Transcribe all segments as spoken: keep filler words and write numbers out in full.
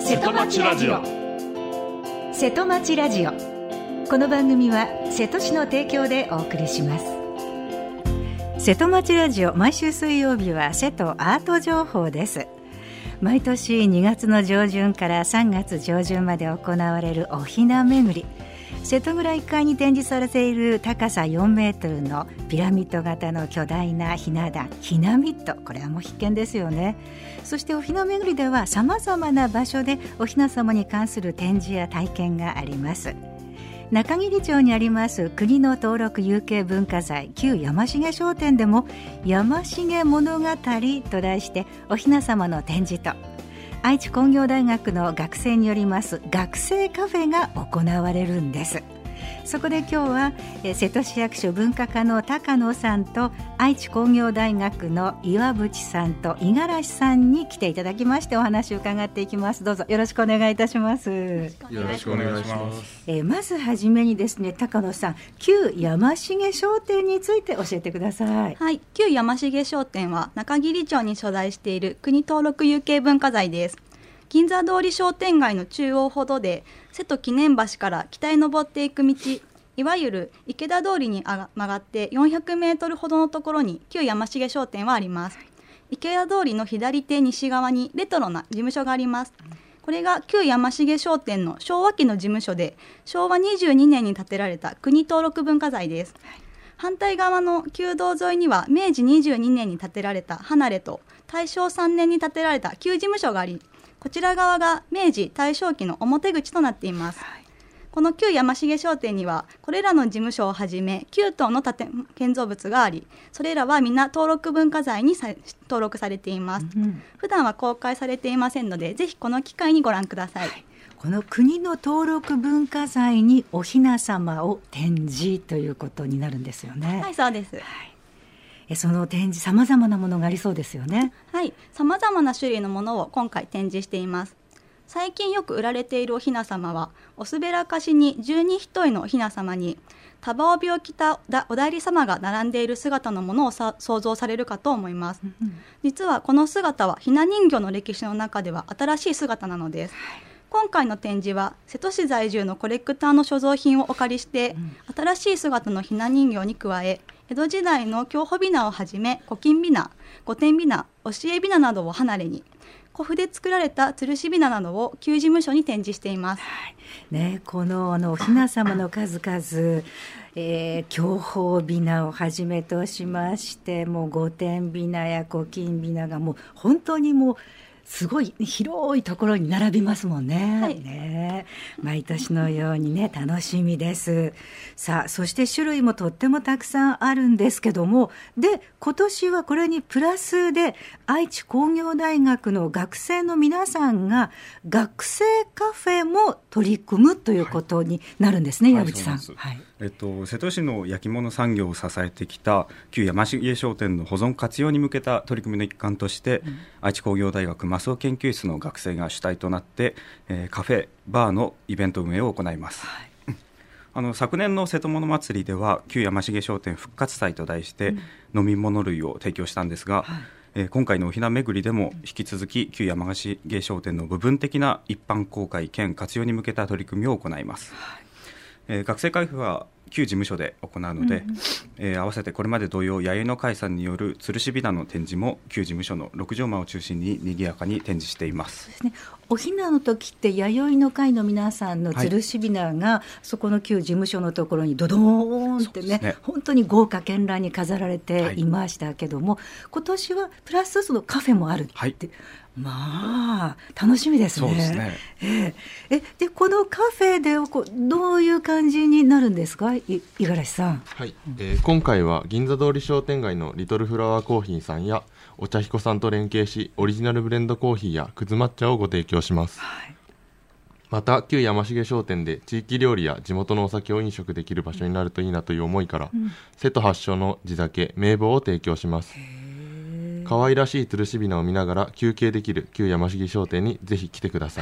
瀬戸町ラジオ。 瀬戸町ラジオ、この番組は瀬戸市の提供でお送りします。瀬戸町ラジオ、毎週水曜日は瀬戸アート情報です。毎年にがつの上旬からさんがつ上旬まで行われるおひな巡り。瀬戸村いっかいに展示されている高さよんメートルのピラミッド型の巨大なひな壇、ひなミッド、これはもう必見ですよね。そしておひな巡りではさまざまな場所でおひな様に関する展示や体験があります。中桐町にあります国の登録有形文化財旧山重商店でも山重物語と題しておひな様の展示と、愛知工業大学の学生によります学生カフェが行われるんです。そこで今日はえ瀬戸市役所文化課の高野さんと愛知工業大学の岩渕さんと五十嵐さんに来ていただきましてお話を伺っていきます。どうぞよろしくお願いいたします。 よろしくお願いします。 えー、まずはじめにですね、高野さん、旧山重商店について教えてください。 はい、旧山重商店は中桐町に所在している国登録有形文化財です。銀座通り商店街の中央ほどで瀬戸記念橋から北へ登っていく道、いわゆる池田通りに曲がってよんひゃくメートルほどのところに旧山重商店はあります。池田通りの左手西側にレトロな事務所があります。これが旧山重商店の昭和期の事務所で、昭和にじゅうにねんに建てられた国登録文化財です。反対側の旧道沿いには明治にじゅうにねんに建てられた離れと大正さんねんに建てられた旧事務所があり、こちら側が明治大正期の表口となっています。はい、この旧山重商店にはこれらの事務所をはじめきゅう棟の建建造物があり、それらは皆登録文化財にさ登録されています。うん、普段は公開されていませんので、ぜひこの機会にご覧ください。はい、 この国の登録文化財におひな様を展示ということになるんですよね。 はい、そうです。はい、 その展示、さまざまなものがありそうですよね。 はい、さまざまな種類のものを今回展示しています。最近よく売られているおひな様は、おすべらかしに十二単のおひな様に束帯を着たお内裏様が並んでいる姿のものをさ想像されるかと思います。うん、実はこの姿はひな人形の歴史の中では新しい姿なのです。はい、今回の展示は瀬戸市在住のコレクターの所蔵品をお借りして、うん、新しい姿のひな人形に加え、江戸時代の京保びなをはじめ古今びな、御殿びな、教えびななどを離れに、古布で作られた吊るしびななどを旧事務所に展示しています。 はいね、このあのおひな様の数々、えー、京保びなをはじめとしまして、もう御殿びなや古今びながもう本当にもうすごい広いところに並びますもんね。はい、ね、毎年のようにね、楽しみです。さあ、そして種類もとってもたくさんあるんですけども、で今年はこれにプラスで愛知工業大学の学生の皆さんが学生カフェも取り組むということになるんですね。はい、矢渕さん。はい、 えっと、瀬戸市の焼き物産業を支えてきた旧山重商店の保存活用に向けた取り組みの一環として、うん、愛知工業大学マスオ研究室の学生が主体となって、えー、カフェバーのイベント運営を行います。はい、あの昨年の瀬戸物祭りでは旧山重商店復活祭と題して、うん、飲み物類を提供したんですが、はい、えー、今回のおひな巡りでも引き続き旧山重商店の部分的な一般公開兼活用に向けた取り組みを行います。はい、えー、学生会費は旧事務所で行うので、うん、えー、合わせてこれまで同様、弥生の会さんによる吊るしびなの展示も旧事務所の六条間を中心に賑やかに展示しています。 そうですね、おひなの時って弥生の会の皆さんの吊るしびなが、はい、そこの旧事務所のところにドドーンって ね, ね本当に豪華絢爛に飾られていましたけども、はい、今年はプラスそのカフェもあるって、はい、まあ楽しみですね。 そうですね。 えー、えでこのカフェでこうどういう感じになるんですか、い五十嵐さん。 はい、えー、今回は銀座通り商店街のリトルフラワーコーヒーさんやお茶彦さんと連携し、オリジナルブレンドコーヒーやくず抹茶をご提供します。はい、また旧山重商店で地域料理や地元のお酒を飲食できる場所になるといいなという思いから、うん、瀬戸発祥の地酒名簿を提供します。可愛らしい吊るしびなを見ながら休憩できる旧山重商店にぜひ来てください。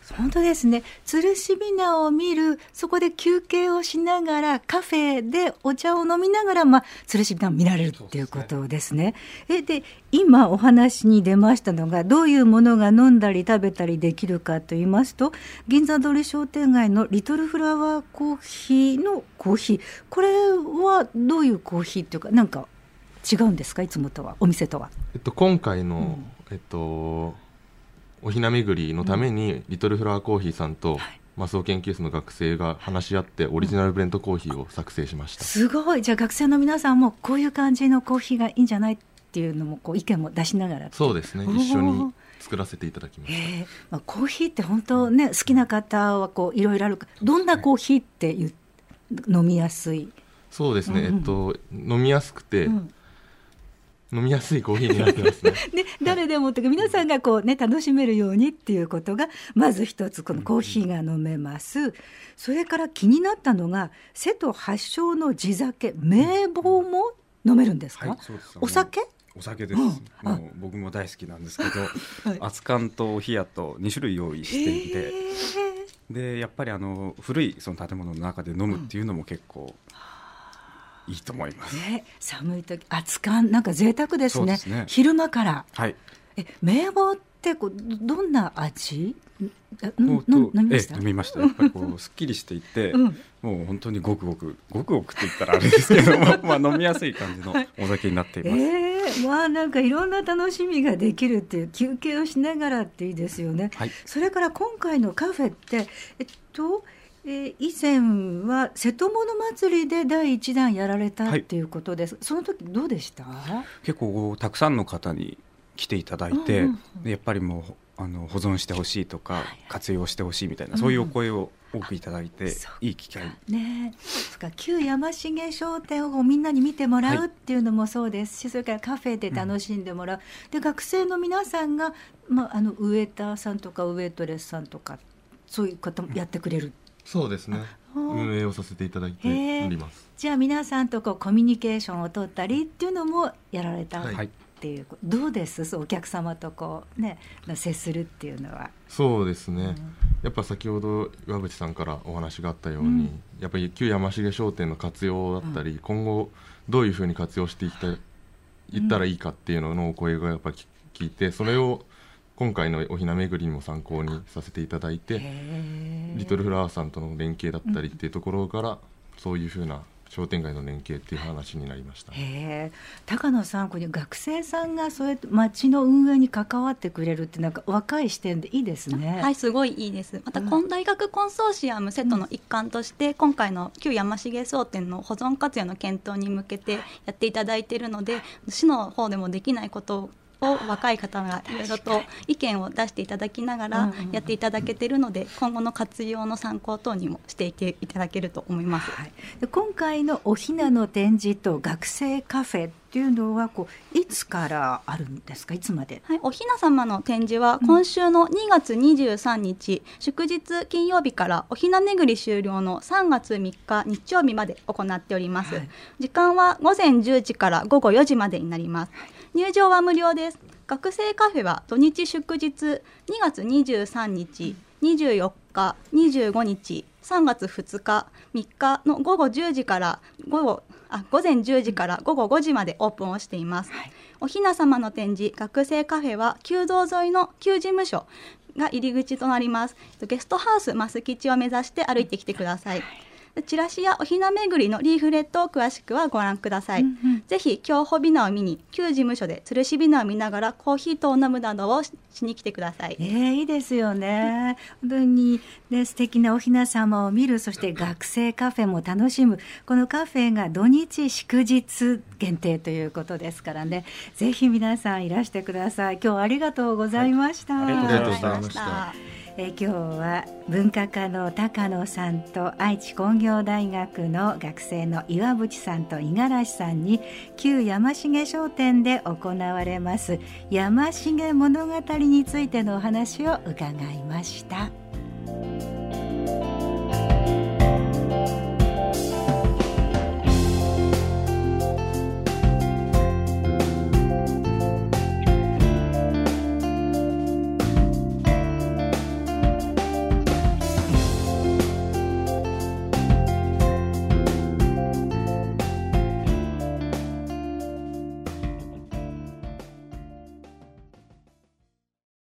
本当ですね。つるしびなを見る、そこで休憩をしながらカフェでお茶を飲みながら、まあ、つるしびなを見られるっていうことですね。えで今お話に出ましたのが、どういうものが飲んだり食べたりできるかと言いますと、銀座通り商店街のリトルフラワーコーヒーのコーヒー、これはどういうコーヒーっていうか、なんか違うんですか、いつもとは、お店とは。 えっと、今回の、 うん、 えっとおひな巡りのために、うん、リトルフラワーコーヒーさんと、はい、マスオ研究室の学生が話し合ってオリジナルブレンドコーヒーを作成しました、うん、 すごい。じゃあ学生の皆さんもこういう感じのコーヒーがいいんじゃないっていうのも、こう意見も出しながら。 そうですね、一緒に作らせていただきました、 えーまあ、コーヒーって本当ね、好きな方はこういろいろある。どんなコーヒーっていう飲みやすい。 そうですね、うん、えっと、飲みやすくて、うん、飲みやすいコーヒーになってますね。 ね、誰でもというか皆さんがこう、ね、楽しめるようにっていうことがまず一つ、このコーヒーが飲めます、うん、それから気になったのが、瀬戸発祥の地酒名房も飲めるんですか？はい、そうです。お酒？ お酒です、うん、もう僕も大好きなんですけど、はい、熱燗とお冷やとに種類用意していて、でやっぱりあの古いその建物の中で飲むっていうのも結構、うん、いいと思います、 ね、寒い時熱燗なんか贅沢です ね, ですね昼間から、 はい、 え名房ってこうどんな味？ 飲みました？ええ、飲みました。やっぱりこうすっきりしていて、うん、もう本当にごくごくごくごくって言ったらあれですけどまあ飲みやすい感じのお酒になっています、はい、 えー、まあなんかいろんな楽しみができるっていう、休憩をしながらっていいですよね、はい、それから今回のカフェってえっとえー、以前は瀬戸物祭りでだいいちだんやられたっていうことです、はい、その時どうでした？ 結構たくさんの方に来ていただいて、うんうんうん、でやっぱりもうあの保存してほしいとか、はいはい、活用してほしいみたいな、そういうお声を多くいただいて、うん、いい機会ね。そか旧山重商店をみんなに見てもらうっていうのもそうですし、はい、それからカフェで楽しんでもらう、うん、で学生の皆さんが、まあ、あのウエーターさんとかウエイトレスさんとかそういう方もやってくれる、うん、 そうですね、運営をさせていただいております。 じゃあ皆さんとこうコミュニケーションを取ったりっていうのもやられた、はい、っていう、どうです？そうお客様とこう、ね、接するっていうのは。 そうですね、うん、やっぱ先ほど岩渕さんからお話があったように、うん、やっぱり旧山重商店の活用だったり、うん、今後どういうふうに活用していきたい、いったらいいかっていうののお声がやっぱり聞いて、それを今回のおひな巡りにも参考にさせていただいて、リトルフラワーさんとの連携だったりっていうところから、うん、そういうふうな商店街の連携っていう話になりました。 へ高野さん、これ学生さんがそうやって町の運営に関わってくれるってなんか若い視点でいいですね。 はい、すごいいいです。また、うん、大学コンソーシアム瀬戸の一環として、うん、今回の旧山重商店の保存活用の検討に向けてやっていただいているので、市の方でもできないことをを若い方がいろいろと意見を出していただきながらやっていただけているので、今後の活用の参考等にもしていていただけると思います、 はい、で今回のおひなの展示と学生カフェっていうのはこういつからあるんですか？いつまで？ はい、おひな様の展示は今週のにがつにじゅうさんにち、うん、祝日金曜日からおひな巡り終了のさんがつみっか日曜日まで行っております、はい、時間はごぜんじゅうじからごごよじまでになります、はい、入場は無料です。学生カフェは土日祝日にがつにじゅうさんにち、にじゅうよっか、にじゅうごにち、さんがつふつか、みっかの午後じゅうじから午後あ午前じゅうじから午後ごじまでオープンをしています、はい、おひな様の展示学生カフェは旧道沿いの旧事務所が入り口となります。ゲストハウス増吉を目指して歩いてきてください。チラシやおひな巡りのリーフレットを詳しくはご覧ください、うんうん、ぜひ競歩びなを見に旧事務所で吊るしびなを見ながらコーヒーと飲むなどを し, しに来てください、 えー、いいですよね。本当に、ね、素敵なおひな様を見る、そして学生カフェも楽しむ。このカフェが土日祝日限定ということですからね、ぜひ皆さんいらしてください。今日はありがとうございました、 はい、ありがとうございました。 え今日は文化科の高野さんと愛知工業大学の学生の岩渕さんと五十嵐さんに旧山重商店で行われます山重物語についてのお話を伺いました。